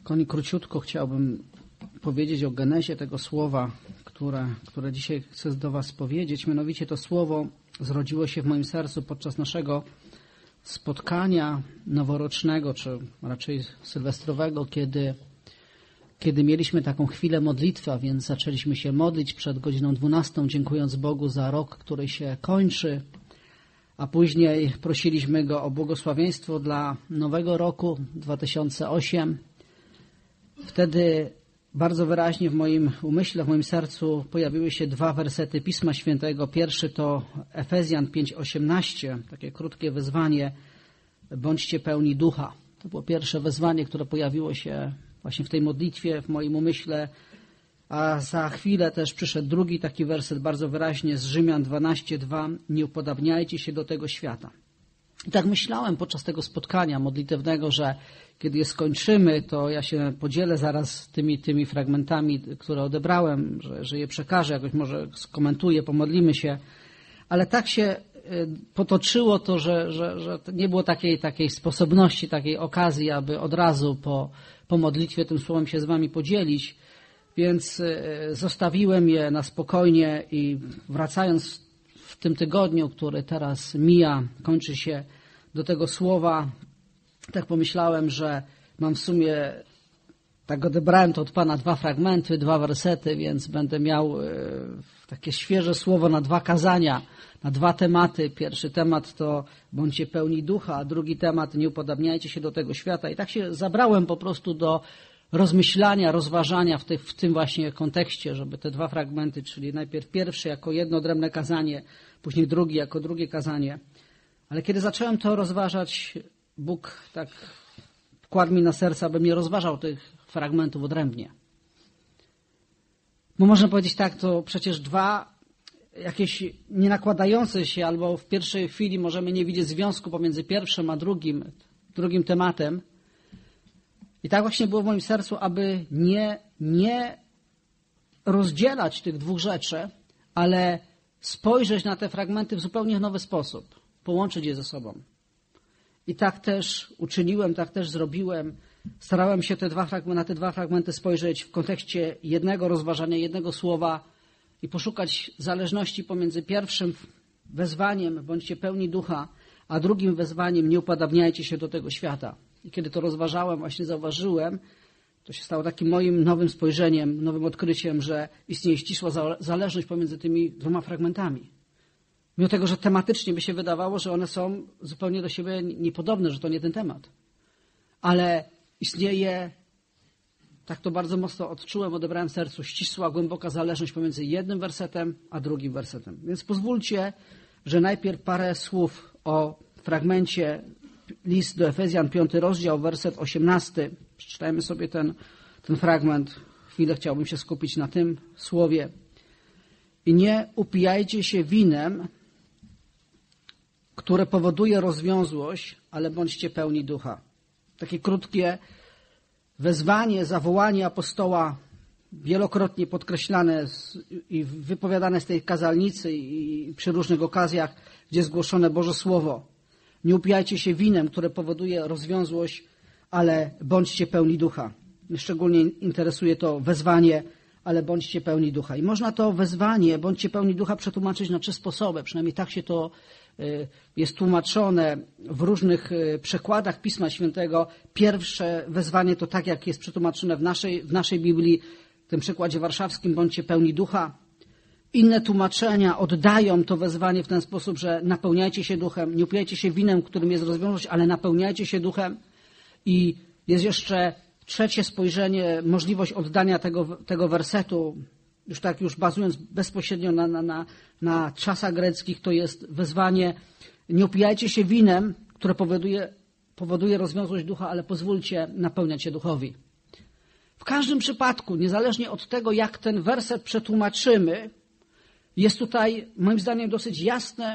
Króciutko chciałbym powiedzieć o genezie tego słowa, które dzisiaj chcę do Was powiedzieć. Mianowicie to słowo zrodziło się w moim sercu podczas naszego spotkania noworocznego, czy raczej sylwestrowego, kiedy mieliśmy taką chwilę modlitwy, a więc zaczęliśmy się modlić przed godziną 12, dziękując Bogu za rok, który się kończy, a później prosiliśmy Go o błogosławieństwo dla nowego roku 2008. Wtedy bardzo wyraźnie w moim umyśle, w moim sercu pojawiły się dwa wersety Pisma Świętego. Pierwszy to Efezjan 5:18, takie krótkie wezwanie: bądźcie pełni ducha. To było pierwsze wezwanie, które pojawiło się właśnie w tej modlitwie, w moim umyśle. A za chwilę też przyszedł drugi taki werset bardzo wyraźnie z Rzymian 12:2. Nie upodabniajcie się do tego świata. I tak myślałem podczas tego spotkania modlitewnego, że kiedy je skończymy, to ja się podzielę zaraz tymi fragmentami, które odebrałem, że je przekażę, jakoś może skomentuję, pomodlimy się. Ale tak się potoczyło to, że nie było takiej sposobności, takiej okazji, aby od razu po modlitwie tym słowem się z Wami podzielić. Więc zostawiłem je na spokojnie i wracając w tym tygodniu, który teraz mija, kończy się, do tego słowa, tak pomyślałem, że mam w sumie, tak odebrałem to od Pana, dwa fragmenty, dwa wersety, więc będę miał takie świeże słowo na dwa kazania, na dwa tematy. Pierwszy temat to bądźcie pełni ducha, a drugi temat nie upodabniajcie się do tego świata. I tak się zabrałem po prostu do rozmyślania, rozważania w tym właśnie kontekście, żeby te dwa fragmenty, czyli najpierw pierwszy jako jedno odrębne kazanie, później drugi jako drugie kazanie. Ale kiedy zacząłem to rozważać, Bóg tak kładł mi na serce, abym nie rozważał tych fragmentów odrębnie. Bo można powiedzieć tak, to przecież dwa jakieś nie nakładające się, albo w pierwszej chwili możemy nie widzieć związku pomiędzy pierwszym a drugim tematem. I tak właśnie było w moim sercu, aby nie rozdzielać tych dwóch rzeczy, ale spojrzeć na te fragmenty w zupełnie nowy sposób, połączyć je ze sobą. I tak też uczyniłem, tak też zrobiłem. Starałem się na te dwa fragmenty spojrzeć w kontekście jednego rozważania, jednego słowa i poszukać zależności pomiędzy pierwszym wezwaniem, bądźcie pełni ducha, a drugim wezwaniem, nie upodabniajcie się do tego świata. I kiedy to rozważałem, właśnie zauważyłem, to się stało takim moim nowym spojrzeniem, nowym odkryciem, że istnieje ścisła zależność pomiędzy tymi dwoma fragmentami. Mimo tego, że tematycznie by się wydawało, że one są zupełnie do siebie niepodobne, że to nie ten temat. Ale istnieje, tak to bardzo mocno odczułem, odebrałem w sercu, ścisła, głęboka zależność pomiędzy jednym wersetem a drugim wersetem. Więc pozwólcie, że najpierw parę słów o fragmencie list do Efezjan, 5 rozdział, werset 18. Przeczytajmy sobie ten fragment. Chwilę chciałbym się skupić na tym słowie. I nie upijajcie się winem, które powoduje rozwiązłość, ale bądźcie pełni ducha. Takie krótkie wezwanie, zawołanie apostoła, wielokrotnie podkreślane i wypowiadane z tej kazalnicy i przy różnych okazjach, gdzie zgłoszone Boże Słowo. Nie upijajcie się winem, które powoduje rozwiązłość, ale bądźcie pełni ducha. Szczególnie interesuje to wezwanie, ale bądźcie pełni ducha. I można to wezwanie, bądźcie pełni ducha, przetłumaczyć na 3 sposoby. Przynajmniej tak się to jest tłumaczone w różnych przekładach Pisma Świętego. Pierwsze wezwanie to tak, jak jest przetłumaczone w naszej Biblii, w tym przekładzie warszawskim, bądźcie pełni ducha. Inne tłumaczenia oddają to wezwanie w ten sposób, że napełniajcie się duchem, nie upijajcie się winem, którym jest rozwiązłość, ale napełniajcie się duchem. I jest jeszcze trzecie spojrzenie, możliwość oddania tego wersetu, już bazując bezpośrednio na czasach greckich, to jest wezwanie: nie upijajcie się winem, które powoduje rozwiązłość ducha, ale pozwólcie napełniać się duchowi. W każdym przypadku, niezależnie od tego, jak ten werset przetłumaczymy, jest tutaj, moim zdaniem, dosyć jasne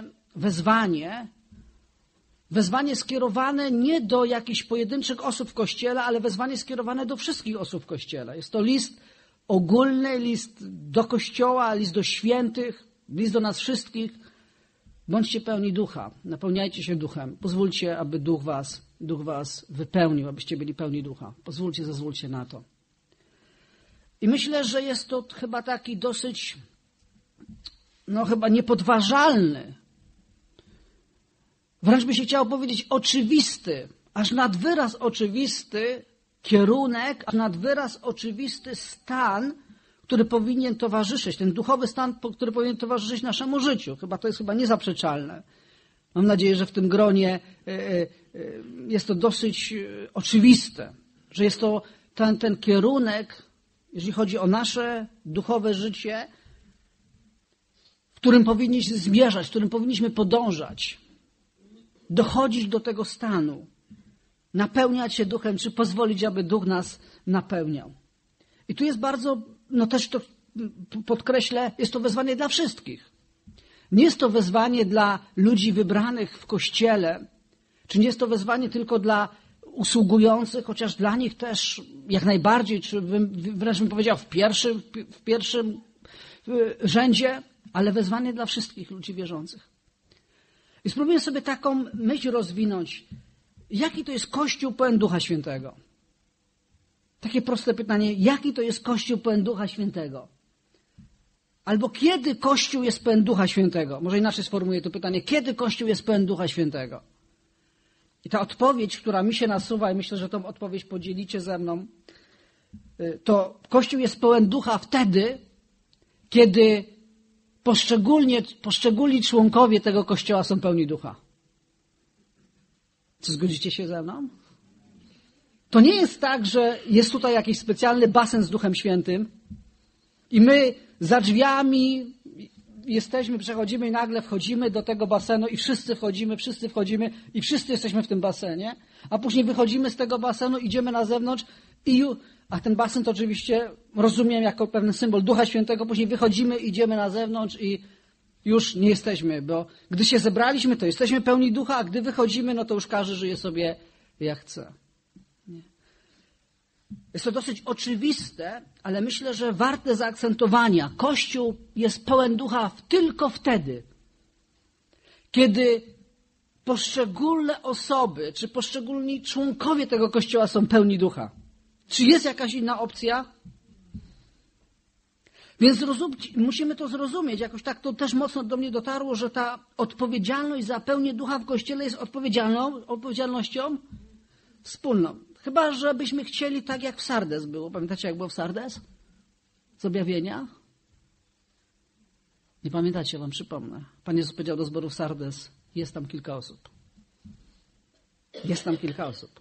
wezwanie skierowane nie do jakichś pojedynczych osób w Kościele, ale wezwanie skierowane do wszystkich osób w Kościele. Jest to list ogólny, list do Kościoła, list do świętych, list do nas wszystkich. Bądźcie pełni ducha, napełniajcie się duchem. Pozwólcie, aby duch was Duch was wypełnił, abyście byli pełni Ducha. Zezwólcie na to. I myślę, że jest to chyba taki dosyć, chyba niepodważalny, wręcz by się chciało powiedzieć oczywisty, aż nad wyraz oczywisty kierunek, aż nad wyraz oczywisty stan, który powinien towarzyszyć, ten duchowy stan, który powinien towarzyszyć naszemu życiu. To jest niezaprzeczalne. Mam nadzieję, że w tym gronie jest to dosyć oczywiste, że jest to ten kierunek, jeżeli chodzi o nasze duchowe życie, w którym powinniśmy zmierzać, w którym powinniśmy podążać, dochodzić do tego stanu, napełniać się duchem, czy pozwolić, aby duch nas napełniał. I tu jest bardzo, też to podkreślę, jest to wezwanie dla wszystkich. Nie jest to wezwanie dla ludzi wybranych w Kościele, czy nie jest to wezwanie tylko dla usługujących, chociaż dla nich też jak najbardziej, czy wręcz bym powiedział w pierwszym rzędzie, ale wezwanie dla wszystkich ludzi wierzących. I spróbuję sobie taką myśl rozwinąć, jaki to jest Kościół pełen Ducha Świętego? Takie proste pytanie, jaki to jest Kościół pełen Ducha Świętego? Albo kiedy Kościół jest pełen Ducha Świętego? Może inaczej sformułuję to pytanie, kiedy Kościół jest pełen Ducha Świętego? I ta odpowiedź, która mi się nasuwa, i myślę, że tą odpowiedź podzielicie ze mną, to Kościół jest pełen Ducha wtedy, kiedy poszczególni członkowie tego Kościoła są pełni Ducha. Czy zgodzicie się ze mną? To nie jest tak, że jest tutaj jakiś specjalny basen z Duchem Świętym i my za drzwiami przechodzimy i nagle wchodzimy do tego basenu i wszyscy wchodzimy i wszyscy jesteśmy w tym basenie, a później wychodzimy z tego basenu, idziemy na zewnątrz a ten basen to oczywiście rozumiem jako pewien symbol Ducha Świętego, później wychodzimy, idziemy na zewnątrz i już nie jesteśmy, bo gdy się zebraliśmy, to jesteśmy pełni Ducha, a gdy wychodzimy, to już każdy żyje sobie jak chce. Nie. Jest to dosyć oczywiste, ale myślę, że warte zaakcentowania. Kościół jest pełen Ducha tylko wtedy, kiedy poszczególne osoby, czy poszczególni członkowie tego Kościoła są pełni Ducha. Czy jest jakaś inna opcja? Więc musimy to zrozumieć. Jakoś tak to też mocno do mnie dotarło, że ta odpowiedzialność za pełnię Ducha w Kościele jest odpowiedzialnością wspólną. Chyba, że byśmy chcieli tak jak w Sardes było. Pamiętacie, jak było w Sardes? Z objawienia? Nie pamiętacie, wam przypomnę. Pan Jezus powiedział do zboru Sardes, jest tam kilka osób. Jest tam kilka osób.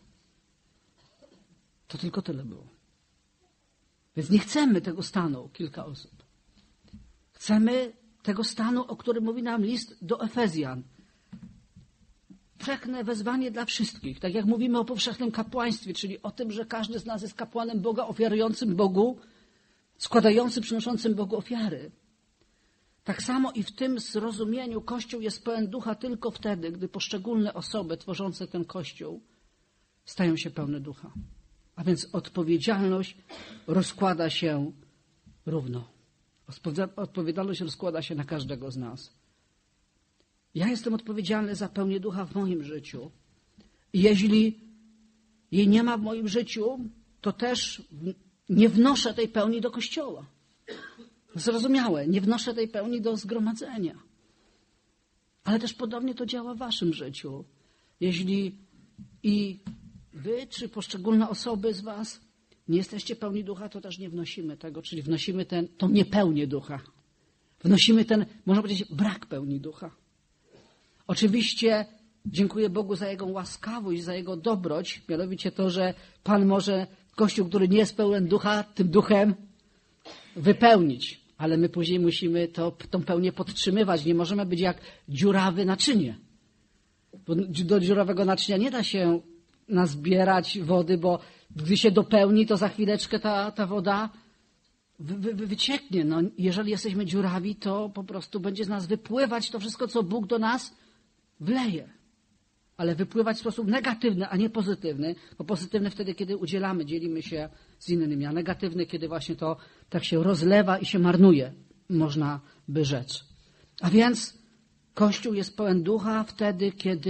To tylko tyle było. Więc nie chcemy tego stanu, kilka osób. Chcemy tego stanu, o którym mówi nam list do Efezjan. Powszechne wezwanie dla wszystkich. Tak jak mówimy o powszechnym kapłaństwie, czyli o tym, że każdy z nas jest kapłanem Boga, ofiarującym Bogu, składającym, przynoszącym Bogu ofiary. Tak samo i w tym zrozumieniu Kościół jest pełen Ducha tylko wtedy, gdy poszczególne osoby tworzące ten Kościół stają się pełne Ducha. A więc odpowiedzialność rozkłada się równo. Odpowiedzialność rozkłada się na każdego z nas. Ja jestem odpowiedzialny za pełnię Ducha w moim życiu. I jeśli jej nie ma w moim życiu, to też nie wnoszę tej pełni do Kościoła. Zrozumiałe, nie wnoszę tej pełni do zgromadzenia. Ale też podobnie to działa w waszym życiu. Jeśli i wy, czy poszczególne osoby z was nie jesteście pełni Ducha, to też nie wnosimy tego, czyli wnosimy tą niepełnię Ducha. Wnosimy można powiedzieć, brak pełni Ducha. Oczywiście dziękuję Bogu za Jego łaskawość, za Jego dobroć, mianowicie to, że Pan może Kościół, który nie jest pełen Ducha, tym Duchem wypełnić. Ale my później musimy tą pełnię podtrzymywać. Nie możemy być jak dziurawe naczynie. Bo do dziurawego naczynia nie da się nazbierać wody, bo gdy się dopełni, to za chwileczkę ta woda wycieknie. No, jeżeli jesteśmy dziurawi, to po prostu będzie z nas wypływać to wszystko, co Bóg do nas wleje. Ale wypływać w sposób negatywny, a nie pozytywny. Bo pozytywny wtedy, kiedy udzielamy, dzielimy się z innymi, a negatywny, kiedy właśnie to tak się rozlewa i się marnuje, można by rzec. A więc Kościół jest pełen Ducha wtedy, kiedy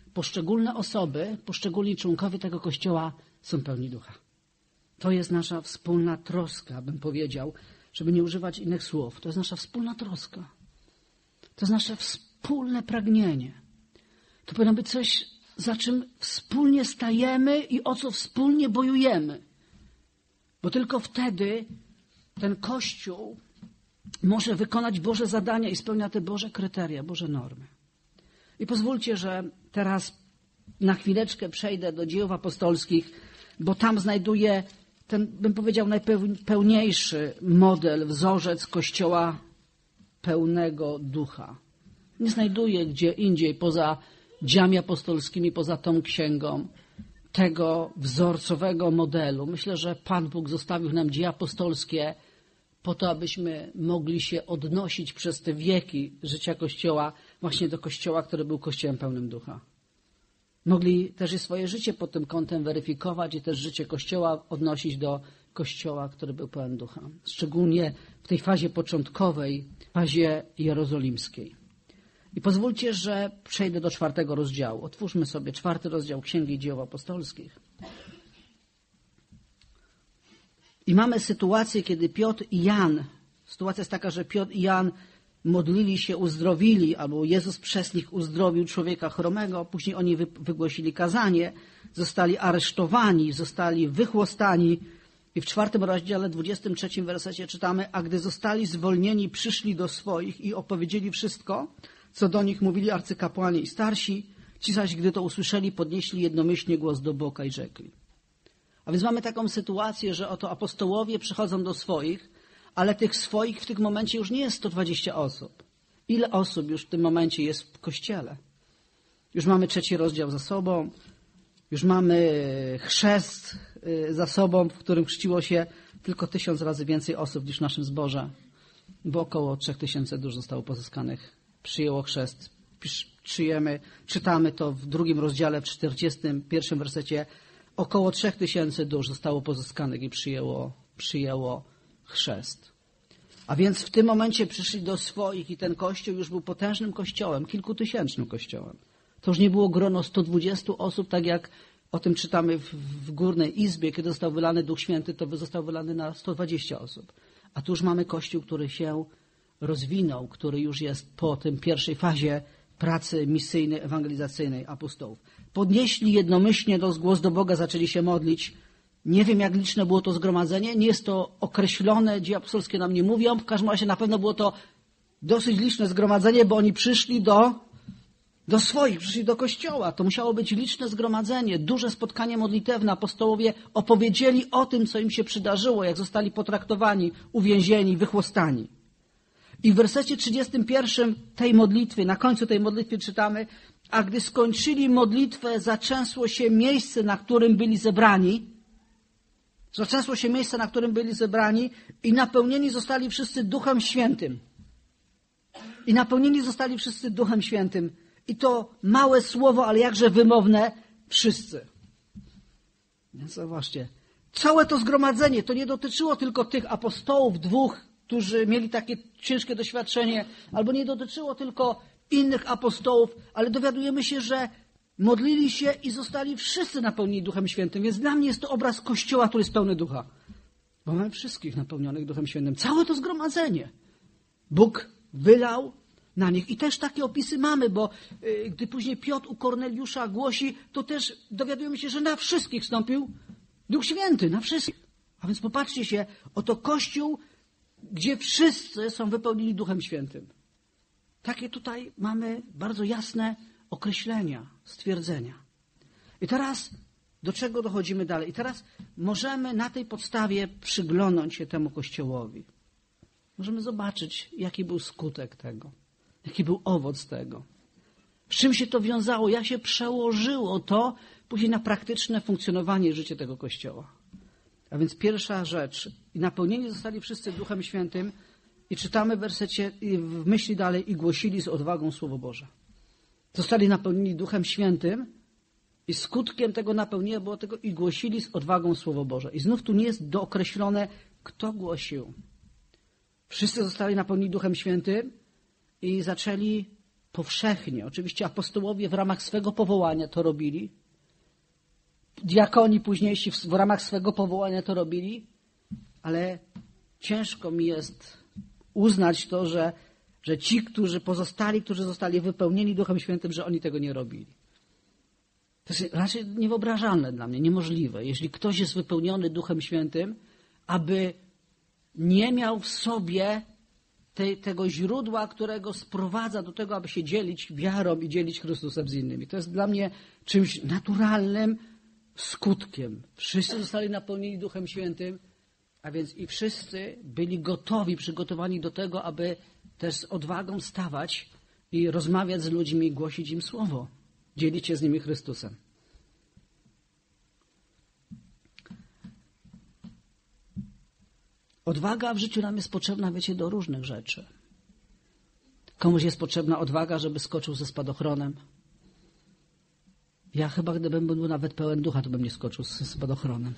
poszczególne osoby, poszczególni członkowie tego Kościoła są pełni ducha. To jest nasza wspólna troska, bym powiedział, żeby nie używać innych słów. To jest nasza wspólna troska. To jest nasze wspólne pragnienie. To powinno być coś, za czym wspólnie stajemy i o co wspólnie bojujemy. Bo tylko wtedy ten Kościół może wykonać Boże zadania i spełnia te Boże kryteria, Boże normy. I pozwólcie, że teraz na chwileczkę przejdę do Dziejów Apostolskich, bo tam znajduję ten, bym powiedział, najpełniejszy model, wzorzec Kościoła pełnego ducha. Nie znajduję gdzie indziej poza Dziejami Apostolskimi, poza tą księgą tego wzorcowego modelu. Myślę, że Pan Bóg zostawił nam Dzieje Apostolskie po to, abyśmy mogli się odnosić przez te wieki życia Kościoła właśnie do Kościoła, który był Kościołem pełnym ducha. Mogli też i swoje życie pod tym kątem weryfikować i też życie Kościoła odnosić do Kościoła, który był pełen ducha. Szczególnie w tej fazie początkowej, fazie jerozolimskiej. I pozwólcie, że przejdę do 4 rozdziału. Otwórzmy sobie 4 rozdział Księgi Dziejów Apostolskich. I mamy sytuację, kiedy Piotr i Jan, sytuacja jest taka, że Piotr i Jan modlili się, uzdrowili, albo Jezus przez nich uzdrowił człowieka chromego, później oni wygłosili kazanie, zostali aresztowani, zostali wychłostani i w 4 rozdziale, 23 wersecie czytamy: a gdy zostali zwolnieni, przyszli do swoich i opowiedzieli wszystko, co do nich mówili arcykapłani i starsi, ci zaś, gdy to usłyszeli, podnieśli jednomyślnie głos do Boga i rzekli. A więc mamy taką sytuację, że oto apostołowie przychodzą do swoich, ale tych swoich w tym momencie już nie jest 120 osób. Ile osób już w tym momencie jest w Kościele? Już mamy 3 rozdział za sobą, już mamy chrzest za sobą, w którym chrzciło się tylko 1000 razy więcej osób niż w naszym zborze, bo około 3000 dusz zostało pozyskanych. Przyjęło chrzest. Czytamy to w 2 rozdziale, w 41 wersecie. Około 3000 dusz zostało pozyskanych i przyjęło chrzest. A więc w tym momencie przyszli do swoich i ten kościół już był potężnym kościołem, kilkutysięcznym kościołem. To już nie było grono 120 osób, tak jak o tym czytamy w Górnej Izbie, kiedy został wylany Duch Święty, to został wylany na 120 osób. A tu już mamy kościół, który się rozwinął, który już jest po tym pierwszej fazie pracy misyjnej, ewangelizacyjnej apostołów. Podnieśli jednomyślnie głos do Boga, zaczęli się modlić. Nie wiem, jak liczne było to zgromadzenie, nie jest to określone, Dzieje Apostolskie nam nie mówią. W każdym razie na pewno było to dosyć liczne zgromadzenie, bo oni przyszli do swoich, przyszli do kościoła. To musiało być liczne zgromadzenie, duże spotkanie modlitewne. Apostołowie opowiedzieli o tym, co im się przydarzyło, jak zostali potraktowani, uwięzieni, wychłostani. I w wersecie 31 tej modlitwy, na końcu tej modlitwy czytamy: a gdy skończyli modlitwę, zatrzęsło się miejsce, na którym byli zebrani. Zatrzęsło się miejsce, na którym byli zebrani i napełnieni zostali wszyscy Duchem Świętym. I napełnieni zostali wszyscy Duchem Świętym. I to małe słowo, ale jakże wymowne, wszyscy. Więc zobaczcie, całe to zgromadzenie to nie dotyczyło tylko tych apostołów, 2, którzy mieli takie ciężkie doświadczenie, albo nie dotyczyło tylko innych apostołów, ale dowiadujemy się, że modlili się i zostali wszyscy napełnieni Duchem Świętym. Więc dla mnie jest to obraz Kościoła, który jest pełny Ducha. Bo mamy wszystkich napełnionych Duchem Świętym. Całe to zgromadzenie. Bóg wylał na nich. I też takie opisy mamy, bo gdy później Piotr u Korneliusza głosi, to też dowiadujemy się, że na wszystkich wstąpił Duch Święty. Na wszystkich. A więc popatrzcie się, oto Kościół, gdzie wszyscy są wypełnieni Duchem Świętym. Takie tutaj mamy bardzo jasne określenia, stwierdzenia. I teraz do czego dochodzimy dalej? I teraz możemy na tej podstawie przyglądnąć się temu Kościołowi. Możemy zobaczyć, jaki był skutek tego, jaki był owoc tego. Z czym się to wiązało, jak się przełożyło to później na praktyczne funkcjonowanie życia tego Kościoła. A więc pierwsza rzecz, i napełnieni zostali wszyscy Duchem Świętym i czytamy w wersecie, w myśli dalej, i głosili z odwagą Słowo Boże. Zostali napełnieni Duchem Świętym i skutkiem tego napełnienia było tego i głosili z odwagą Słowo Boże. I znów tu nie jest dookreślone, kto głosił. Wszyscy zostali napełnieni Duchem Świętym i zaczęli powszechnie. Oczywiście apostołowie w ramach swego powołania to robili. Diakoni późniejsi w ramach swego powołania to robili. Ale ciężko mi jest uznać to, że ci, którzy zostali wypełnieni Duchem Świętym, że oni tego nie robili. To jest raczej niewyobrażalne dla mnie, niemożliwe. Jeśli ktoś jest wypełniony Duchem Świętym, aby nie miał w sobie tego źródła, którego sprowadza do tego, aby się dzielić wiarą i dzielić Chrystusem z innymi. To jest dla mnie czymś naturalnym skutkiem. Wszyscy zostali napełnieni Duchem Świętym, a więc i wszyscy byli gotowi, przygotowani do tego, aby też z odwagą stawać i rozmawiać z ludźmi i głosić im Słowo. Dzielić się z nimi Chrystusem. Odwaga w życiu nam jest potrzebna, wiecie, do różnych rzeczy. Komuś jest potrzebna odwaga, żeby skoczył ze spadochronem. Ja chyba, gdybym był nawet pełen ducha, to bym nie skoczył ze spadochronem.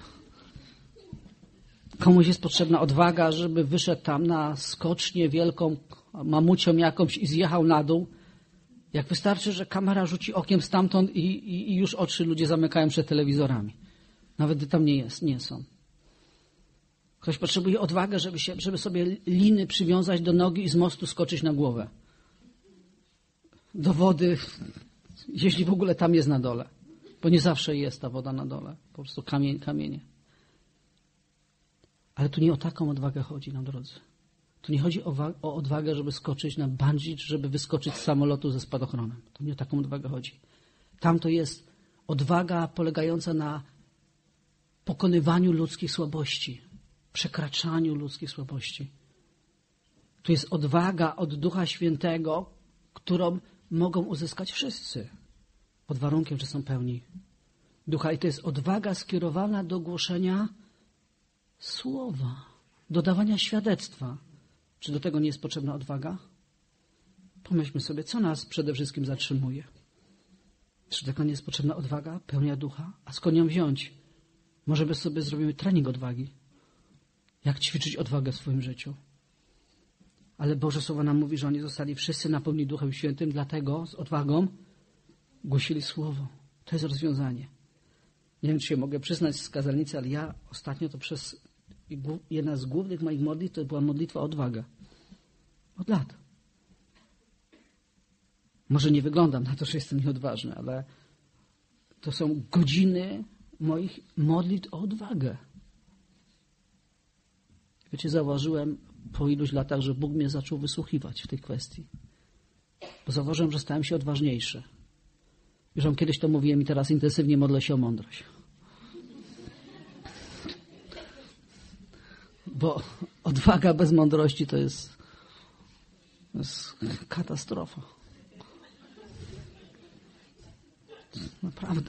Komuś jest potrzebna odwaga, żeby wyszedł tam na skocznię wielką, mamucią jakąś i zjechał na dół. Jak wystarczy, że kamera rzuci okiem stamtąd i już oczy ludzie zamykają przed telewizorami. Nawet gdy tam nie są. Ktoś potrzebuje odwagę, żeby sobie liny przywiązać do nogi i z mostu skoczyć na głowę. Do wody, jeśli w ogóle tam jest na dole. Bo nie zawsze jest ta woda na dole. Po prostu kamienie. Ale tu nie o taką odwagę chodzi nam, drodzy. Tu nie chodzi o odwagę, żeby skoczyć na bungee, czy żeby wyskoczyć z samolotu ze spadochronem. To nie o taką odwagę chodzi. Tam to jest odwaga polegająca na pokonywaniu ludzkich słabości, przekraczaniu ludzkich słabości. Tu jest odwaga od Ducha Świętego, którą mogą uzyskać wszyscy, pod warunkiem, że są pełni Ducha. I to jest odwaga skierowana do głoszenia Słowa, do dawania świadectwa. Czy do tego nie jest potrzebna odwaga? Pomyślmy sobie, co nas przede wszystkim zatrzymuje. Czy do tego nie jest potrzebna odwaga, pełnia Ducha? A skąd ją wziąć? Może my sobie zrobimy trening odwagi. Jak ćwiczyć odwagę w swoim życiu? Ale Boże Słowo nam mówi, że oni zostali wszyscy napełnieni Duchem Świętym, dlatego z odwagą głosili Słowo. To jest rozwiązanie. Nie wiem, czy się mogę przyznać z kazalnicy, ale ja ostatnio to jedna z głównych moich modlitw to była modlitwa o odwagę. Od lat. Może nie wyglądam na to, że jestem nieodważny, ale to są godziny moich modlitw o odwagę. Wiecie, zauważyłem po iluś latach, że Bóg mnie zaczął wysłuchiwać w tej kwestii. Bo zauważyłem, że stałem się odważniejszy. Już wam kiedyś to mówiłem i teraz intensywnie modlę się o mądrość. Bo odwaga bez mądrości to jest katastrofa. Naprawdę.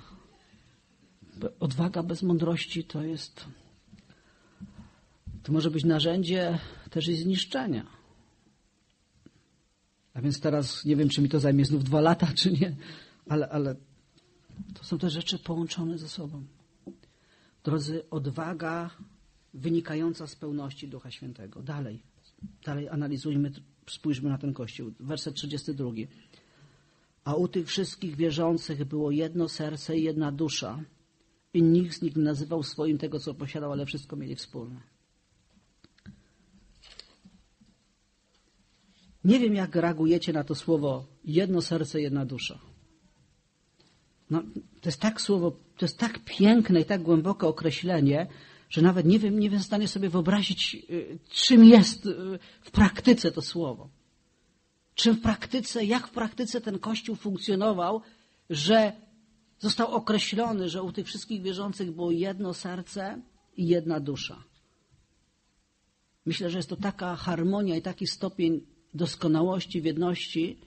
Odwaga bez mądrości to może być narzędzie też i zniszczenia. A więc teraz nie wiem, czy mi to zajmie znów 2 lata, czy nie, ale to są te rzeczy połączone ze sobą. Drodzy, odwaga wynikająca z pełności Ducha Świętego. Dalej analizujmy, spójrzmy na ten Kościół. Werset 32. A u tych wszystkich wierzących było jedno serce i jedna dusza i nikt z nich nie nazywał swoim tego, co posiadał, ale wszystko mieli wspólne. Nie wiem, jak reagujecie na to słowo jedno serce, jedna dusza. No, to jest tak piękne i tak głębokie określenie, że nawet nie wiem w stanie sobie wyobrazić, czym jest w praktyce to słowo. Jak w praktyce ten Kościół funkcjonował, że został określony, że u tych wszystkich wierzących było jedno serce i jedna dusza. Myślę, że jest to taka harmonia i taki stopień doskonałości, w jedności,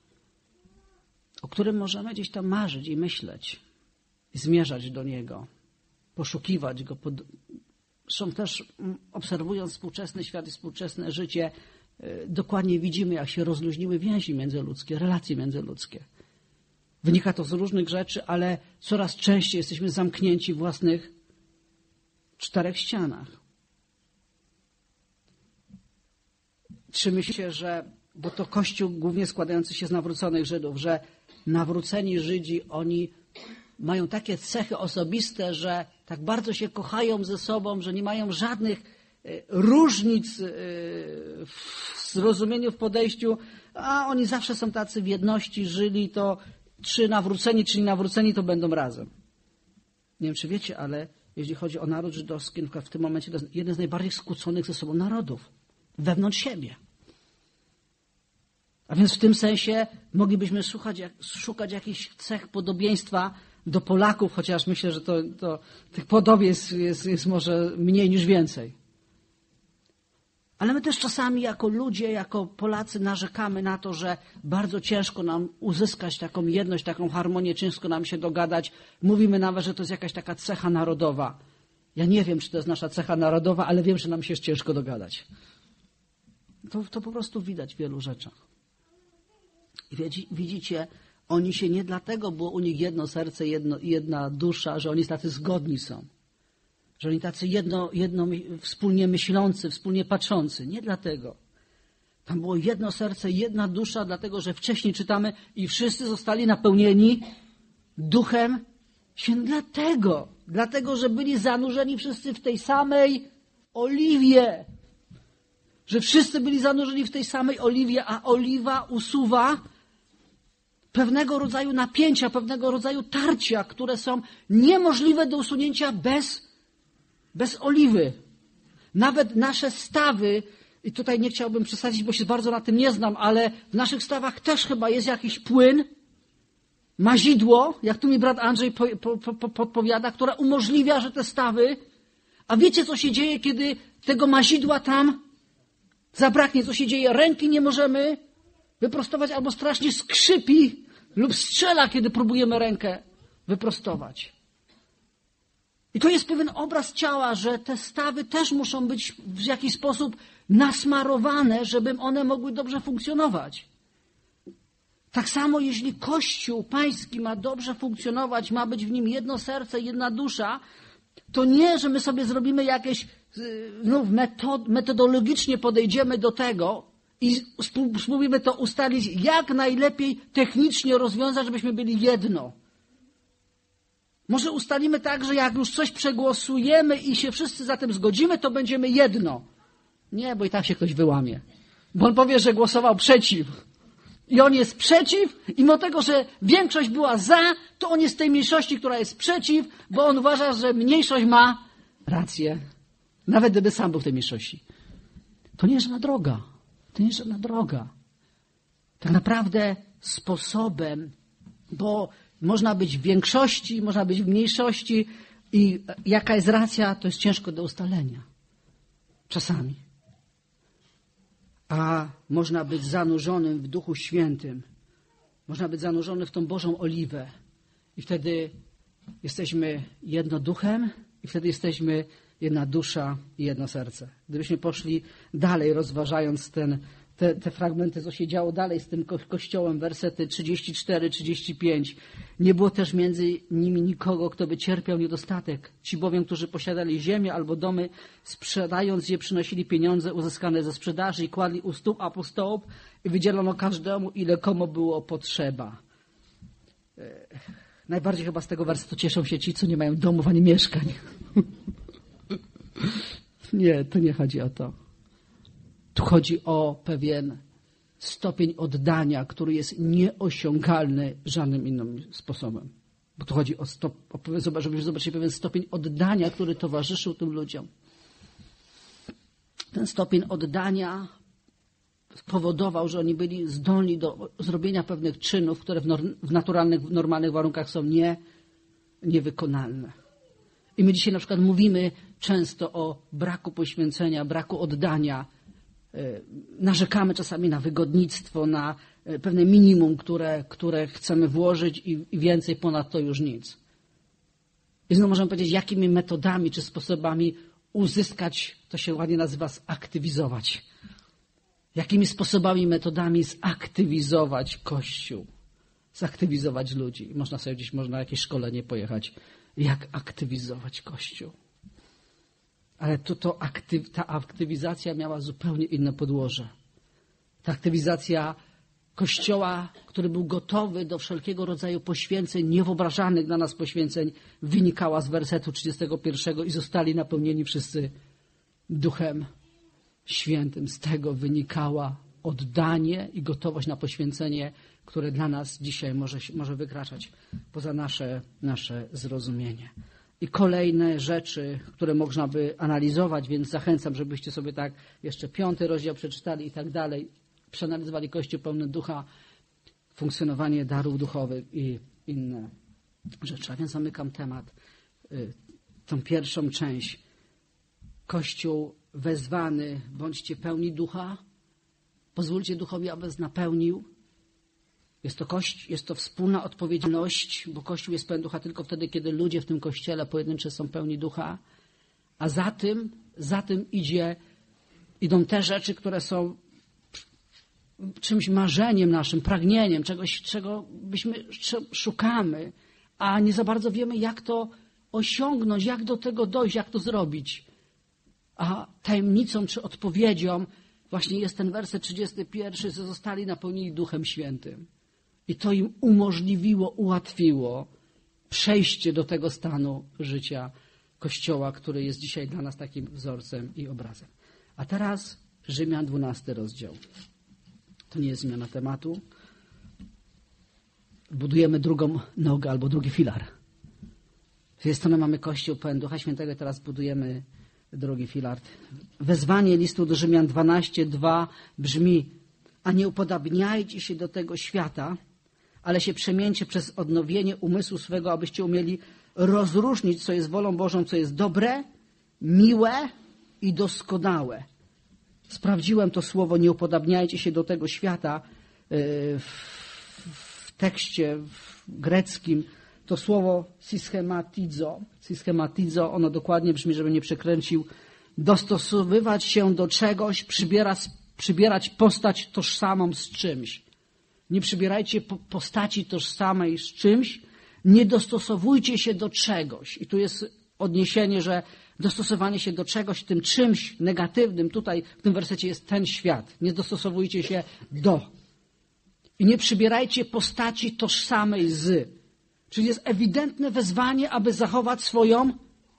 o którym możemy gdzieś tam marzyć i myśleć, i zmierzać do Niego, poszukiwać Go. Zresztą też obserwując współczesny świat i współczesne życie, dokładnie widzimy, jak się rozluźniły więzi międzyludzkie, relacje międzyludzkie. Wynika to z różnych rzeczy, ale coraz częściej jesteśmy zamknięci w własnych 4 ścianach. Czy myślicie, że bo to Kościół głównie składający się z nawróconych Żydów, że nawróceni Żydzi, oni mają takie cechy osobiste, że tak bardzo się kochają ze sobą, że nie mają żadnych różnic w zrozumieniu, w podejściu, a oni zawsze są tacy w jedności, żyli, to czy nawróceni, to będą razem. Nie wiem, czy wiecie, ale jeśli chodzi o naród żydowski, w tym momencie to jest jeden z najbardziej skłóconych ze sobą narodów wewnątrz siebie. A więc w tym sensie moglibyśmy szukać jakichś cech podobieństwa do Polaków, chociaż myślę, że to tych podobieństw jest może mniej niż więcej. Ale my też czasami jako ludzie, jako Polacy narzekamy na to, że bardzo ciężko nam uzyskać taką jedność, taką harmonię, ciężko nam się dogadać. Mówimy nawet, że to jest jakaś taka cecha narodowa. Ja nie wiem, czy to jest nasza cecha narodowa, ale wiem, że nam się jest ciężko dogadać. To po prostu widać w wielu rzeczach. I widzicie, oni się nie dlatego było u nich jedno serce, jedna dusza, że oni tacy zgodni są. Że oni tacy wspólnie myślący, wspólnie patrzący. Nie dlatego. Tam było jedno serce, jedna dusza, dlatego że wcześniej czytamy i wszyscy zostali napełnieni Duchem Świętym. Dlatego, że byli zanurzeni wszyscy w tej samej oliwie. Że wszyscy byli zanurzeni w tej samej oliwie, a oliwa usuwa pewnego rodzaju napięcia, pewnego rodzaju tarcia, które są niemożliwe do usunięcia bez oliwy. Nawet nasze stawy, i tutaj nie chciałbym przesadzić, bo się bardzo na tym nie znam, ale w naszych stawach też chyba jest jakiś płyn, mazidło, jak tu mi brat Andrzej podpowiada, które umożliwia, że te stawy, a wiecie, co się dzieje, kiedy tego mazidła tam zabraknie, co się dzieje? Ręki nie możemy wyprostować albo strasznie skrzypi lub strzela, kiedy próbujemy rękę wyprostować. I to jest pewien obraz ciała, że te stawy też muszą być w jakiś sposób nasmarowane, żeby one mogły dobrze funkcjonować. Tak samo, jeśli Kościół Pański ma dobrze funkcjonować, ma być w nim jedno serce, jedna dusza, to nie, że my sobie zrobimy jakieś, metodologicznie podejdziemy do tego i spróbujemy to ustalić, jak najlepiej technicznie rozwiązać, żebyśmy byli jedno. Może ustalimy tak, że jak już coś przegłosujemy i się wszyscy za tym zgodzimy, to będziemy jedno. Nie, bo i tak się ktoś wyłamie. Bo on powie, że głosował przeciw. I on jest przeciw, i mimo tego, że większość była za, to on jest tej mniejszości, która jest przeciw, bo on uważa, że mniejszość ma rację. Nawet gdyby sam był w tej mniejszości. To nie jest żadna droga. To nie jest żadna droga. Tak naprawdę sposobem, bo można być w większości, można być w mniejszości i jaka jest racja, to jest ciężko do ustalenia. Czasami. A można być zanurzonym w Duchu Świętym. Można być zanurzony w tą Bożą oliwę. I wtedy jesteśmy jedno duchem i wtedy jesteśmy jedna dusza i jedno serce. Gdybyśmy poszli dalej, rozważając te fragmenty, co się działo dalej z tym Kościołem, wersety 34-35. Nie było też między nimi nikogo, kto by cierpiał niedostatek. Ci bowiem, którzy posiadali ziemię albo domy, sprzedając je, przynosili pieniądze uzyskane ze sprzedaży i kładli u stóp apostołów i wydzielono każdemu, ile komu było potrzeba. Najbardziej chyba z tego wersetu cieszą się ci, co nie mają domów ani mieszkań. Nie, to nie chodzi o to. Tu chodzi o pewien stopień oddania, który jest nieosiągalny żadnym innym sposobem. Bo tu chodzi żebyśmy zobaczyli pewien stopień oddania, który towarzyszył tym ludziom. Ten stopień oddania spowodował, że oni byli zdolni do zrobienia pewnych czynów, które w naturalnych, w normalnych warunkach są niewykonalne. I my dzisiaj na przykład mówimy często o braku poświęcenia, braku oddania. Narzekamy czasami na wygodnictwo, na pewne minimum, które chcemy włożyć i więcej ponad to już nic. I znowu możemy powiedzieć, jakimi metodami czy sposobami uzyskać, to się ładnie nazywa zaktywizować. Jakimi sposobami, metodami zaktywizować Kościół, zaktywizować ludzi. Można sobie gdzieś, można jakieś szkolenie pojechać, jak aktywizować Kościół. Ale ta aktywizacja miała zupełnie inne podłoże. Ta aktywizacja Kościoła, który był gotowy do wszelkiego rodzaju poświęceń, niewyobrażalnych dla nas poświęceń, wynikała z wersetu 31 i zostali napełnieni wszyscy Duchem Świętym. Z tego wynikała oddanie i gotowość na poświęcenie, które dla nas dzisiaj może wykraczać poza nasze zrozumienie. I kolejne rzeczy, które można by analizować, więc zachęcam, żebyście sobie tak jeszcze 5 rozdział przeczytali i tak dalej, przeanalizowali Kościół pełny Ducha, funkcjonowanie darów duchowych i inne rzeczy. A więc zamykam temat, tą pierwszą część. Kościół wezwany, bądźcie pełni Ducha, pozwólcie Duchowi, aby was napełnił. Jest to wspólna odpowiedzialność, bo Kościół jest pełen Ducha tylko wtedy, kiedy ludzie w tym Kościele pojedynczy są pełni Ducha, a za tym idą te rzeczy, które są czymś marzeniem naszym, pragnieniem, czegoś, czego szukamy, a nie za bardzo wiemy, jak to osiągnąć, jak do tego dojść, jak to zrobić. A tajemnicą czy odpowiedzią właśnie jest ten werset 31, że zostali napełnieni Duchem Świętym. I to im umożliwiło, ułatwiło przejście do tego stanu życia Kościoła, który jest dzisiaj dla nas takim wzorcem i obrazem. A teraz Rzymian 12 rozdział. To nie jest zmiana tematu. Budujemy drugą nogę albo drugi filar. Z jednej strony mamy Kościół pełen Ducha Świętego, teraz budujemy drugi filar. Wezwanie listu do Rzymian 12:2 brzmi: a nie upodabniajcie się do tego świata, ale się przemieńcie przez odnowienie umysłu swego, abyście umieli rozróżnić, co jest wolą Bożą, co jest dobre, miłe i doskonałe. Sprawdziłem to słowo, nie upodabniajcie się do tego świata. W tekście greckim to słowo syschematizo, ono dokładnie brzmi, żeby nie przekręcił, dostosowywać się do czegoś, przybierać postać tożsamą z czymś. Nie przybierajcie postaci tożsamej z czymś, nie dostosowujcie się do czegoś. I tu jest odniesienie, że dostosowanie się do czegoś, tym czymś negatywnym, tutaj w tym wersecie jest ten świat. Nie dostosowujcie się do. I nie przybierajcie postaci tożsamej z. Czyli jest ewidentne wezwanie, aby zachować swoją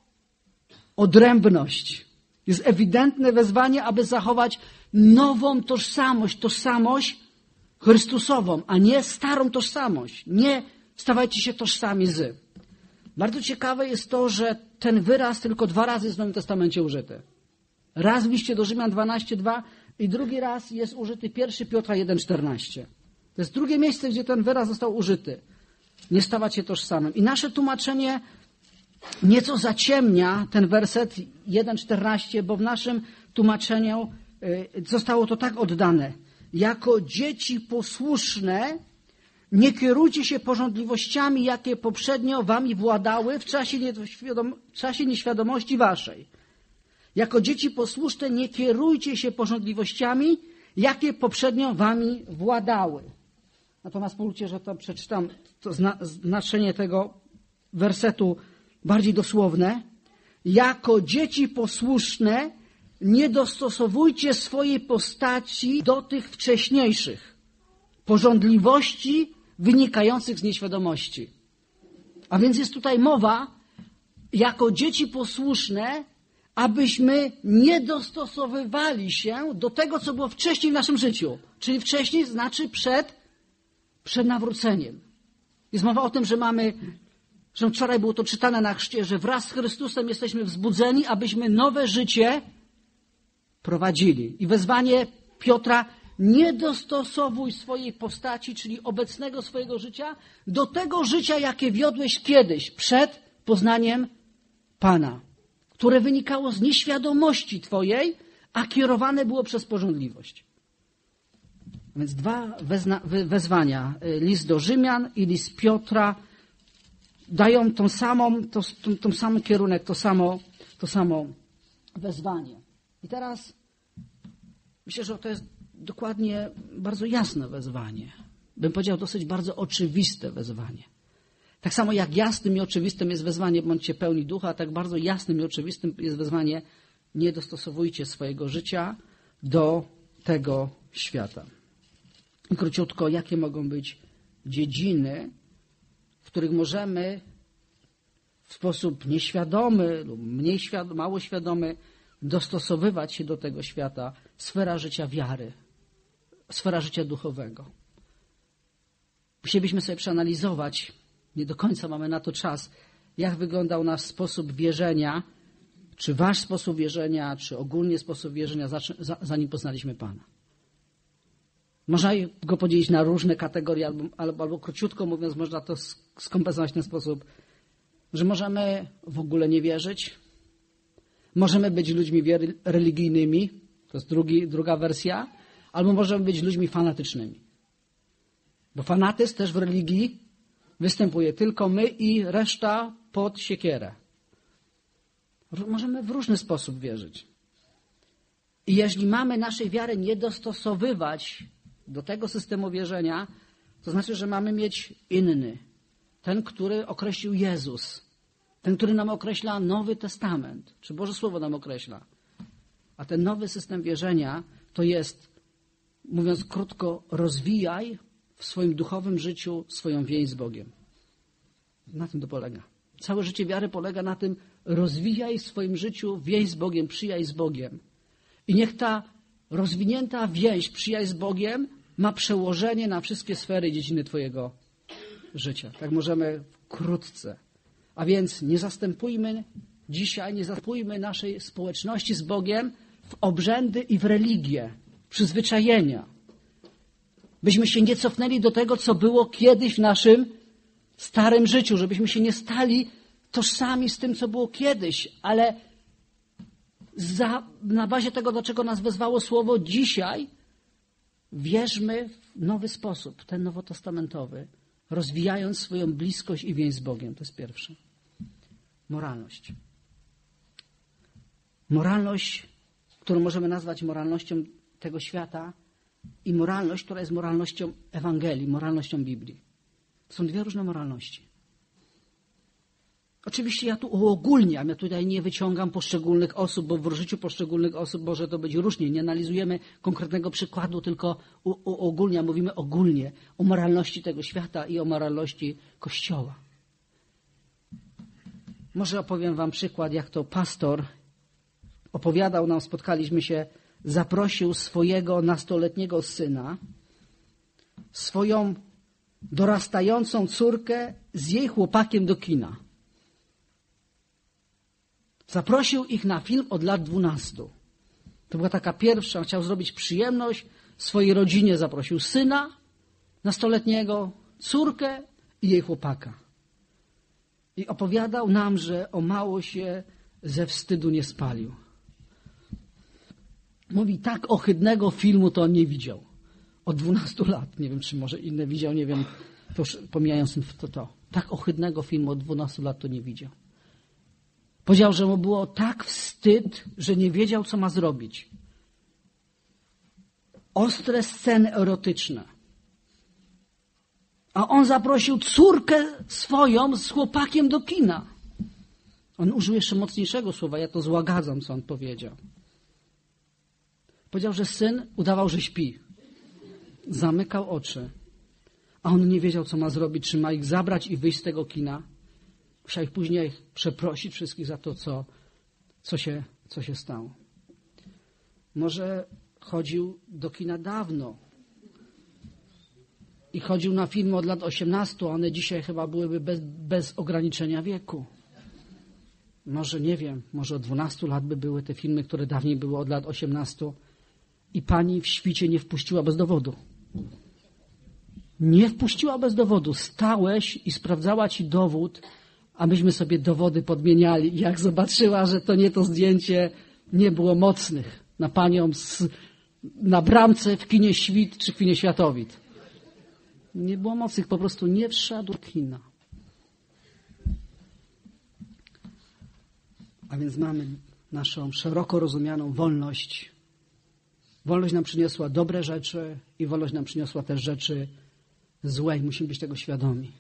odrębność. Jest ewidentne wezwanie, aby zachować nową tożsamość Chrystusową, a nie starą tożsamość. Nie stawajcie się tożsami z. Bardzo ciekawe jest to, że ten wyraz tylko 2 razy jest w Nowym Testamencie użyty. Raz w liście do Rzymian 12:2 i drugi raz jest użyty 1 Piotra 1:14. To jest drugie miejsce, gdzie ten wyraz został użyty. Nie stawać się tożsamym. I nasze tłumaczenie nieco zaciemnia ten werset 1:14, bo w naszym tłumaczeniu zostało to tak oddane. Jako dzieci posłuszne nie kierujcie się pożądliwościami, jakie poprzednio wami władały w czasie nieświadomości waszej. Jako dzieci posłuszne nie kierujcie się pożądliwościami, jakie poprzednio wami władały. Natomiast pozwólcie, że to przeczytam to znaczenie tego wersetu bardziej dosłowne. Jako dzieci posłuszne nie dostosowujcie swojej postaci do tych wcześniejszych pożądliwości wynikających z nieświadomości. A więc jest tutaj mowa, jako dzieci posłuszne, abyśmy nie dostosowywali się do tego, co było wcześniej w naszym życiu. Czyli wcześniej znaczy przed nawróceniem. Jest mowa o tym, że wczoraj było to czytane na chrzcie, że wraz z Chrystusem jesteśmy wzbudzeni, abyśmy nowe życie prowadzili. I wezwanie Piotra: nie dostosowuj swojej postaci, czyli obecnego swojego życia, do tego życia, jakie wiodłeś kiedyś, przed poznaniem Pana, które wynikało z nieświadomości twojej, a kierowane było przez pożądliwość. Więc 2 wezwania, list do Rzymian i list Piotra, dają tą sam kierunek, to samo wezwanie. I teraz myślę, że to jest dokładnie bardzo jasne wezwanie. Bym powiedział dosyć bardzo oczywiste wezwanie. Tak samo jak jasnym i oczywistym jest wezwanie: bądźcie pełni Ducha, tak bardzo jasnym i oczywistym jest wezwanie: nie dostosowujcie swojego życia do tego świata. I króciutko, jakie mogą być dziedziny, w których możemy w sposób nieświadomy lub mało świadomy dostosowywać się do tego świata. Sfera życia wiary, sfera życia duchowego. Musielibyśmy sobie przeanalizować, nie do końca mamy na to czas, jak wyglądał nasz sposób wierzenia, czy wasz sposób wierzenia, czy ogólnie sposób wierzenia, zanim poznaliśmy Pana. Można go podzielić na różne kategorie, albo króciutko mówiąc, można to skompensować w ten sposób, że możemy w ogóle nie wierzyć, możemy być ludźmi religijnymi, to jest druga wersja, albo możemy być ludźmi fanatycznymi. Bo fanatyzm też w religii występuje tylko my i reszta pod siekierę. Możemy w różny sposób wierzyć. I jeśli mamy naszej wiary nie dostosowywać do tego systemu wierzenia, to znaczy, że mamy mieć inny. Ten, który określił Jezus. Ten, który nam określa Nowy Testament. Czy Boże Słowo nam określa. A ten nowy system wierzenia to jest, mówiąc krótko, rozwijaj w swoim duchowym życiu swoją więź z Bogiem. Na tym to polega. Całe życie wiary polega na tym, rozwijaj w swoim życiu więź z Bogiem, przyjaźń z Bogiem. I niech ta rozwinięta więź, przyjaźń z Bogiem ma przełożenie na wszystkie sfery i dziedziny twojego życia. Tak możemy wkrótce. A więc nie zastępujmy naszej społeczności z Bogiem w obrzędy i w religię, w przyzwyczajenia. Byśmy się nie cofnęli do tego, co było kiedyś w naszym starym życiu, żebyśmy się nie stali tożsami z tym, co było kiedyś, ale na bazie tego, do czego nas wezwało Słowo dzisiaj, wierzmy w nowy sposób, ten nowotestamentowy, rozwijając swoją bliskość i więź z Bogiem. To jest pierwsze. Moralność. Moralność, którą możemy nazwać moralnością tego świata i moralność, która jest moralnością Ewangelii, moralnością Biblii. To są dwie różne moralności. Oczywiście ja tu uogólniam, ja tutaj nie wyciągam poszczególnych osób, bo w życiu poszczególnych osób może to być różnie. Nie analizujemy konkretnego przykładu, tylko uogólniam, mówimy ogólnie o moralności tego świata i o moralności Kościoła. Może opowiem wam przykład, jak to pastor opowiadał nam, spotkaliśmy się, zaprosił swojego nastoletniego syna, swoją dorastającą córkę z jej chłopakiem do kina. Zaprosił ich na film od lat 12. To była taka pierwsza, chciał zrobić przyjemność swojej rodzinie. Zaprosił syna nastoletniego, córkę i jej chłopaka. I opowiadał nam, że o mało się ze wstydu nie spalił. Mówi, tak ohydnego filmu to on nie widział. Od 12 lat. Nie wiem, czy może inne widział, nie wiem, to już pomijając to. Tak ohydnego filmu od 12 lat to nie widział. Powiedział, że mu było tak wstyd, że nie wiedział, co ma zrobić. Ostre sceny erotyczne. A on zaprosił córkę swoją z chłopakiem do kina. On użył jeszcze mocniejszego słowa, ja to złagadzam, co on powiedział. Powiedział, że syn udawał, że śpi. Zamykał oczy. A on nie wiedział, co ma zrobić, czy ma ich zabrać i wyjść z tego kina. Musiał ich później przeprosić wszystkich za to, co się stało. Może chodził do kina dawno i chodził na filmy od lat 18, a one dzisiaj chyba byłyby bez ograniczenia wieku. Może, nie wiem, może od 12 lat by były te filmy, które dawniej były od lat 18 i pani w świcie nie wpuściła bez dowodu. Nie wpuściła bez dowodu. Stałeś i sprawdzała ci dowód, a myśmy sobie dowody podmieniali. I jak zobaczyła, że to nie to zdjęcie, nie było mocnych na panią na bramce w kinie Świt czy w kinie Światowit. Nie było mocnych, po prostu nie wszedł do kina. A więc mamy naszą szeroko rozumianą wolność. Wolność nam przyniosła dobre rzeczy i wolność nam przyniosła też rzeczy złe i musimy być tego świadomi.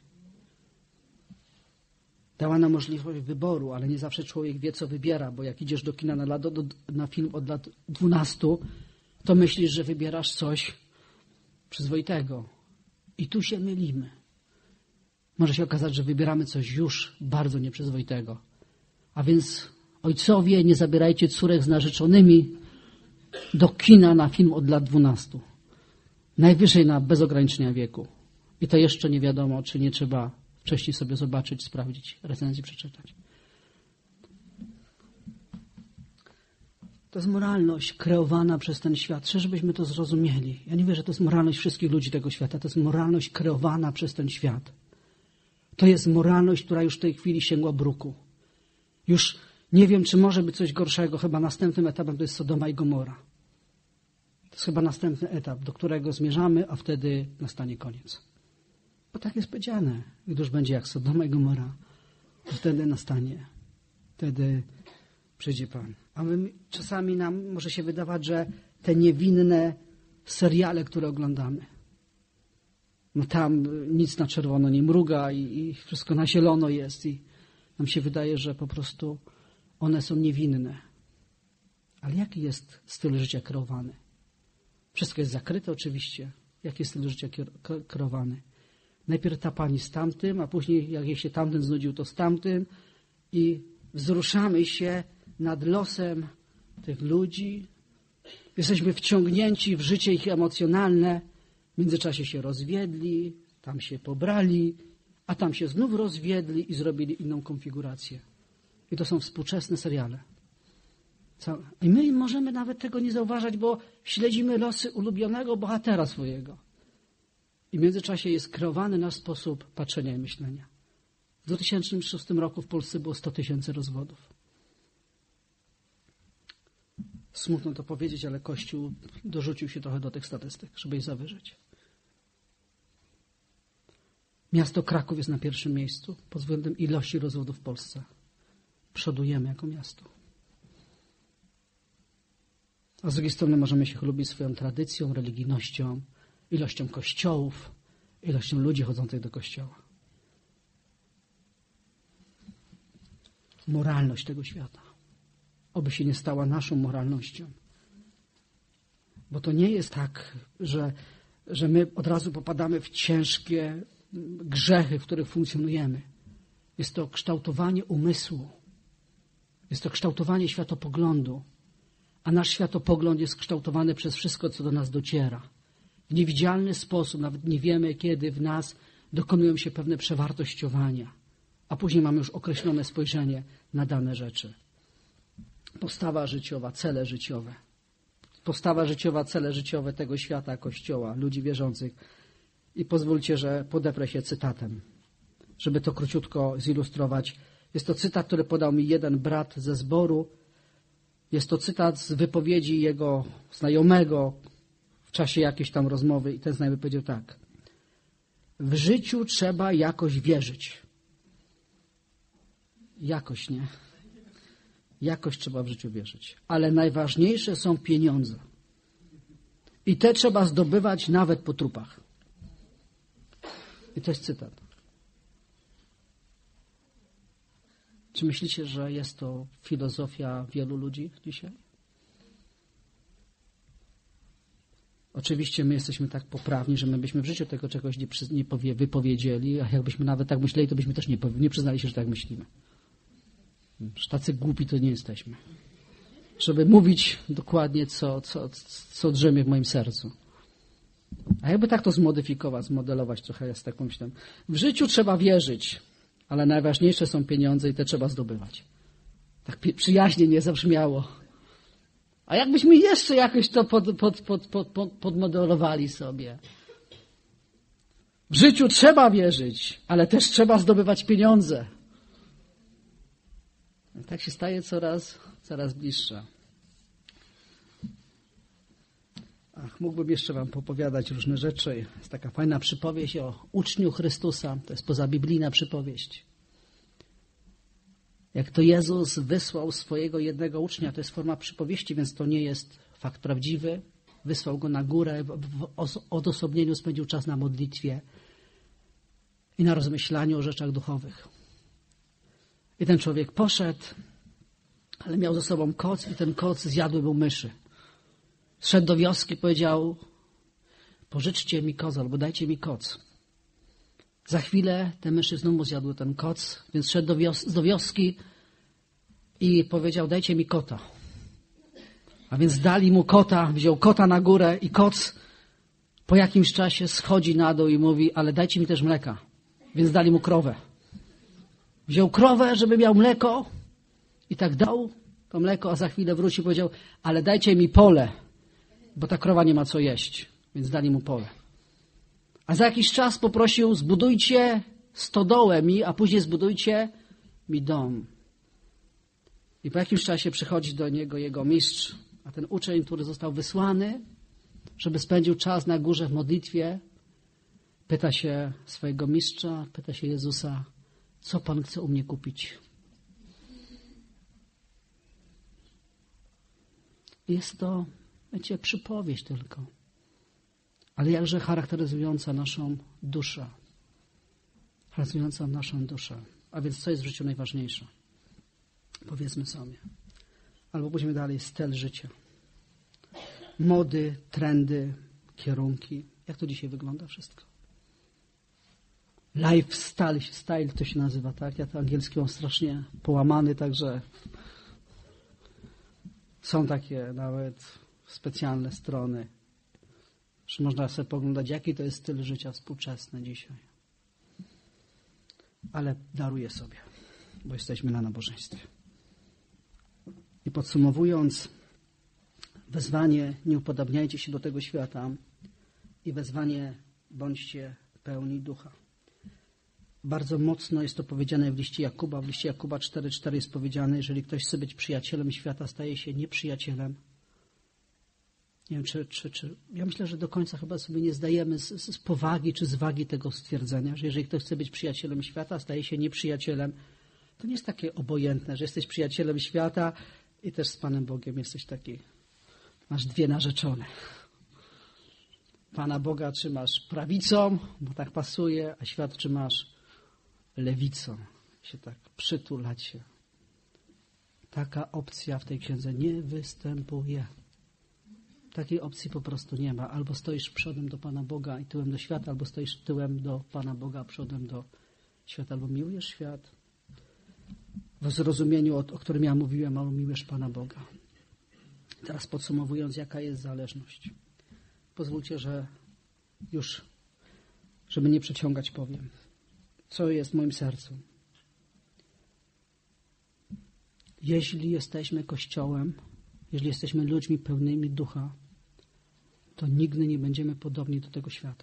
Dała nam możliwość wyboru, ale nie zawsze człowiek wie, co wybiera, bo jak idziesz do kina na film od lat 12, to myślisz, że wybierasz coś przyzwoitego. I tu się mylimy. Może się okazać, że wybieramy coś już bardzo nieprzyzwoitego. A więc ojcowie, nie zabierajcie córek z narzeczonymi do kina na film od lat 12. Najwyżej bez ograniczenia wieku. I to jeszcze nie wiadomo, czy nie trzeba wcześniej sobie zobaczyć, sprawdzić, recenzji przeczytać. To jest moralność kreowana przez ten świat. Żebyśmy to zrozumieli. Ja nie wiem, że to jest moralność wszystkich ludzi tego świata. To jest moralność kreowana przez ten świat. To jest moralność, która już w tej chwili sięgła bruku. Już nie wiem, czy może być coś gorszego. Chyba następnym etapem to jest Sodoma i Gomora. To jest chyba następny etap, do którego zmierzamy, a wtedy nastanie koniec. Bo tak jest powiedziane. Gdy już będzie jak Sodoma i Gomora, to wtedy nastanie. Wtedy przyjdzie Pan. A my czasami nam może się wydawać, że te niewinne seriale, które oglądamy, no tam nic na czerwono nie mruga i wszystko na zielono jest i nam się wydaje, że po prostu one są niewinne. Ale jaki jest styl życia kreowany? Wszystko jest zakryte oczywiście. Jaki jest styl życia kreowany? Najpierw ta pani z tamtym, a później jak jej się tamten znudził, to z tamtym i wzruszamy się nad losem tych ludzi. Jesteśmy wciągnięci w życie ich emocjonalne. W międzyczasie się rozwiedli, tam się pobrali, a tam się znów rozwiedli i zrobili inną konfigurację. I to są współczesne seriale. I my możemy nawet tego nie zauważać, bo śledzimy losy ulubionego bohatera swojego. I w międzyczasie jest kreowany nasz sposób patrzenia i myślenia. W 2006 roku w Polsce było 100 000 rozwodów. Smutno to powiedzieć, ale Kościół dorzucił się trochę do tych statystyk, żeby je zawyżyć. Miasto Kraków jest na pierwszym miejscu pod względem ilości rozwodów w Polsce. Przodujemy jako miasto. A z drugiej strony możemy się chlubić swoją tradycją, religijnością, ilością kościołów, ilością ludzi chodzących do kościoła. Moralność tego świata. Oby się nie stała naszą moralnością. Bo to nie jest tak, że my od razu popadamy w ciężkie grzechy, w których funkcjonujemy. Jest to kształtowanie umysłu. Jest to kształtowanie światopoglądu. A nasz światopogląd jest kształtowany przez wszystko, co do nas dociera. W niewidzialny sposób, nawet nie wiemy, kiedy w nas dokonują się pewne przewartościowania. A później mamy już określone spojrzenie na dane rzeczy. Postawa życiowa, cele życiowe. Postawa życiowa, cele życiowe tego świata, Kościoła, ludzi wierzących. I pozwólcie, że podeprę się cytatem, żeby to króciutko zilustrować. Jest to cytat, który podał mi jeden brat ze zboru. Jest to cytat z wypowiedzi jego znajomego w czasie jakiejś tam rozmowy i ten znajomy powiedział tak. W życiu trzeba jakoś wierzyć. Jakoś, nie? Jakoś trzeba w życiu wierzyć. Ale najważniejsze są pieniądze. I te trzeba zdobywać nawet po trupach. I to jest cytat. Czy myślicie, że jest to filozofia wielu ludzi dzisiaj? Oczywiście my jesteśmy tak poprawni, że my byśmy w życiu tego czegoś nie wypowiedzieli, a jakbyśmy nawet tak myśleli, to byśmy też nie przyznali się, że tak myślimy. Że tacy głupi to nie jesteśmy. Żeby mówić dokładnie, co drzemie w moim sercu. A jakby tak to zmodyfikować, zmodelować trochę z taką myślą. W życiu trzeba wierzyć, ale najważniejsze są pieniądze i te trzeba zdobywać. Tak przyjaźnie nie zabrzmiało. A jakbyśmy jeszcze jakoś to podmodelowali sobie. W życiu trzeba wierzyć, ale też trzeba zdobywać pieniądze. I tak się staje coraz bliższa. Mógłbym jeszcze wam popowiadać różne rzeczy. Jest taka fajna przypowieść o uczniu Chrystusa. To jest pozabiblijna przypowieść. Jak to Jezus wysłał swojego jednego ucznia, to jest forma przypowieści, więc to nie jest fakt prawdziwy. Wysłał go na górę, w odosobnieniu spędził czas na modlitwie i na rozmyślaniu o rzeczach duchowych. I ten człowiek poszedł, ale miał ze sobą koc i ten koc zjadły mu myszy. Zszedł do wioski, powiedział: pożyczcie mi koza albo dajcie mi koc. Za chwilę te myszy znowu zjadły ten koc, więc szedł do wioski i powiedział: dajcie mi kota. A więc dali mu kota, wziął kota na górę i koc po jakimś czasie schodzi na dół i mówi: ale dajcie mi też mleka. Więc dali mu krowę. Wziął krowę, żeby miał mleko i tak dał to mleko, a za chwilę wrócił i powiedział: ale dajcie mi pole, bo ta krowa nie ma co jeść. Więc dali mu pole. A za jakiś czas poprosił: zbudujcie stodołę mi, a później zbudujcie mi dom. I po jakimś czasie przychodzi do niego jego mistrz, a ten uczeń, który został wysłany, żeby spędził czas na górze w modlitwie, pyta się swojego mistrza, pyta się Jezusa: co Pan chce u mnie kupić? Jest to, wiecie, przypowieść tylko, ale jakże charakteryzująca naszą duszę. Charakteryzująca naszą duszę. A więc co jest w życiu najważniejsze? Powiedzmy sobie. Albo pójdźmy dalej. Styl życia. Mody, trendy, kierunki. Jak to dzisiaj wygląda wszystko? Lifestyle to się nazywa, tak? Ja to angielski mam strasznie połamany, także są takie nawet specjalne strony, że można sobie poglądać, jaki to jest styl życia współczesny dzisiaj. Ale daruję sobie, bo jesteśmy na nabożeństwie. I podsumowując, wezwanie: nie upodabniajcie się do tego świata, i wezwanie: bądźcie pełni ducha. Bardzo mocno jest to powiedziane w liście Jakuba. W liście Jakuba 4:4 jest powiedziane: jeżeli ktoś chce być przyjacielem świata, staje się nieprzyjacielem. Nie wiem, czy ja myślę, że do końca chyba sobie nie zdajemy z powagi czy z wagi tego stwierdzenia, że jeżeli ktoś chce być przyjacielem świata, staje się nieprzyjacielem. To nie jest takie obojętne, że jesteś przyjacielem świata i też z Panem Bogiem jesteś taki. Masz dwie narzeczone. Pana Boga trzymasz prawicą, bo tak pasuje, a świat trzymasz lewicą. Się tak przytulać się. Taka opcja w tej księdze nie występuje. Takiej opcji po prostu nie ma. Albo stoisz przodem do Pana Boga i tyłem do świata, albo stoisz tyłem do Pana Boga, przodem do świata. Albo miłujesz świat w zrozumieniu, o którym ja mówiłem, albo miłujesz Pana Boga. Teraz podsumowując, jaka jest zależność. Pozwólcie, że już, żeby nie przeciągać, powiem, co jest w moim sercu. Jeśli jesteśmy Kościołem, jeżeli jesteśmy ludźmi pełnymi ducha, to nigdy nie będziemy podobni do tego świata.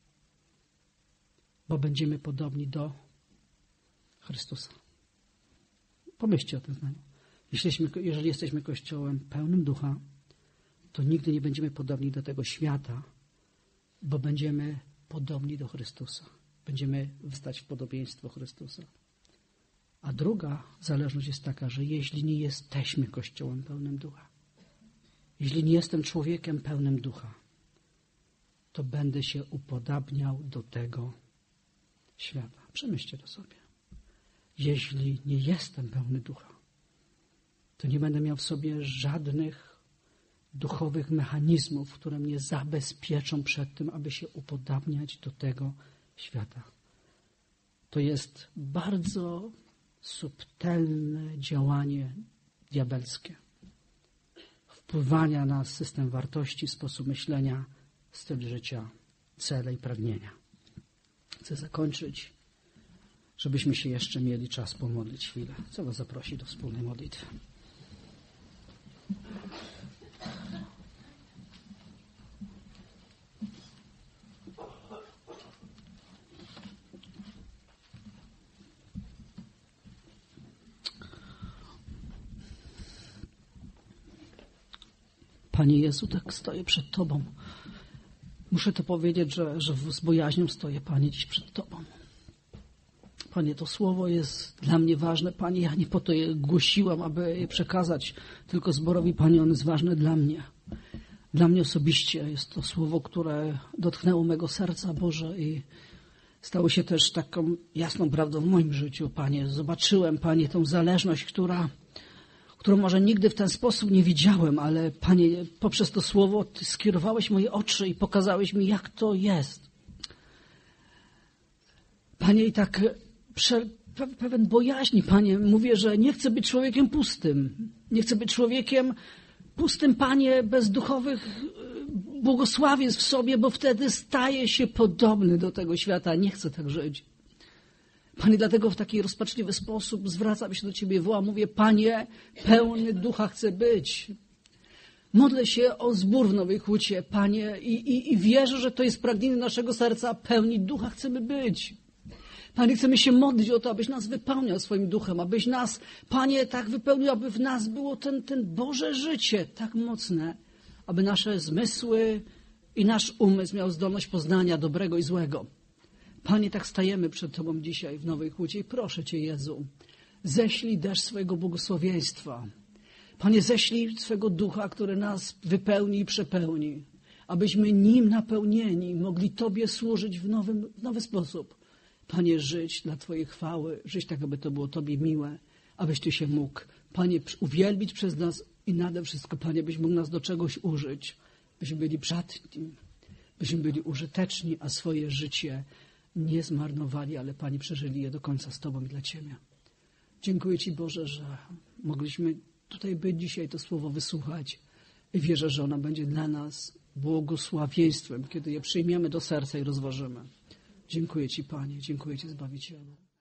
Bo będziemy podobni do Chrystusa. Pomyślcie o tym zdaniu. Jeżeli jesteśmy Kościołem pełnym ducha, to nigdy nie będziemy podobni do tego świata, bo będziemy podobni do Chrystusa. Będziemy wstać w podobieństwo Chrystusa. A druga zależność jest taka, że jeśli nie jesteśmy Kościołem pełnym ducha, jeśli nie jestem człowiekiem pełnym ducha, to będę się upodabniał do tego świata. Przemyślcie to sobie. Jeśli nie jestem pełny ducha, to nie będę miał w sobie żadnych duchowych mechanizmów, które mnie zabezpieczą przed tym, aby się upodabniać do tego świata. To jest bardzo subtelne działanie diabelskie. Wpływania na system wartości, sposób myślenia, styl życia, cele i pragnienia. Chcę zakończyć, żebyśmy się jeszcze mieli czas pomodlić chwilę. Chcę was zaprosić do wspólnej modlitwy. Panie Jezu, tak stoję przed Tobą. Muszę to powiedzieć, że z bojaźnią stoję, Panie, dziś przed Tobą. Panie, to słowo jest dla mnie ważne. Panie, ja nie po to je głosiłam, aby je przekazać tylko zborowi. Panie, ono jest ważne dla mnie. Dla mnie osobiście jest to słowo, które dotknęło mego serca, Boże, i stało się też taką jasną prawdą w moim życiu, Panie. Zobaczyłem, Panie, tą zależność, która którą może nigdy w ten sposób nie widziałem, ale Panie, poprzez to słowo Ty skierowałeś moje oczy i pokazałeś mi, jak to jest. Panie, i tak pewien bojaźni, Panie, mówię, że nie chcę być człowiekiem pustym. Nie chcę być człowiekiem pustym, Panie, bez duchowych błogosławieństw w sobie, bo wtedy staję się podobny do tego świata. Nie chcę tak żyć. Panie, dlatego w taki rozpaczliwy sposób zwracam się do Ciebie, wołam, mówię, Panie, pełny ducha chcę być. Modlę się o zbór w Nowej Hucie, Panie, i wierzę, że to jest pragnienie naszego serca, pełni ducha chcemy być. Panie, chcemy się modlić o to, abyś nas wypełniał swoim duchem, abyś nas, Panie, tak wypełnił, aby w nas było ten Boże życie tak mocne, aby nasze zmysły i nasz umysł miał zdolność poznania dobrego i złego. Panie, tak stajemy przed Tobą dzisiaj w Nowej Hucie i proszę Cię, Jezu, ześlij deszcz swojego błogosławieństwa. Panie, ześlij swego ducha, który nas wypełni i przepełni, abyśmy nim napełnieni mogli Tobie służyć w nowy sposób. Panie, żyć dla Twojej chwały, żyć tak, aby to było Tobie miłe, abyś Ty się mógł, Panie, uwielbić przez nas i nade wszystko, Panie, byś mógł nas do czegoś użyć, byśmy byli przydatni, byśmy byli użyteczni, a swoje życie nie zmarnowali, ale Panie, przeżyli je do końca z Tobą i dla Ciebie. Dziękuję Ci, Boże, że mogliśmy tutaj być dzisiaj, to słowo wysłuchać i wierzę, że ono będzie dla nas błogosławieństwem, kiedy je przyjmiemy do serca i rozważymy. Dziękuję Ci, Panie, dziękuję Ci, Zbawicielu.